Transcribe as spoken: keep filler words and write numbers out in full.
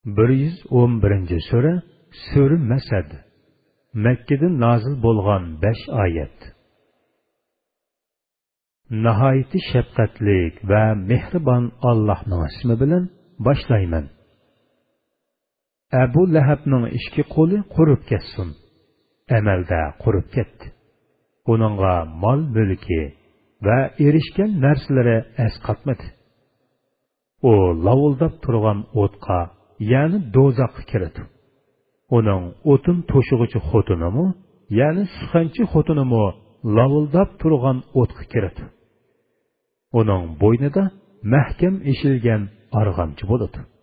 bir yuz o'n birinchi sura Sura Masad. Makkadan nozil bo'lgan besh oyat. Nihoyatda shafqatlik va mehribon Allohning ismi bilan boshlayman. Abu Lahabning ikki qo'li qurib ketsin. Amalda qurib ketdi. Uningga mol mulki va erishgan narsalari asqatmadi. O lavuldab turgan o'tqa, ya'ni do'zaxga kirdi. Uning o'tin to'shig'ichi xotinimi, ya'ni suxanchi xotinimi lavuldab turgan o'tga kirdi. Uning bo'ynida mahkam eshilgan arg'amchi bo'ladi.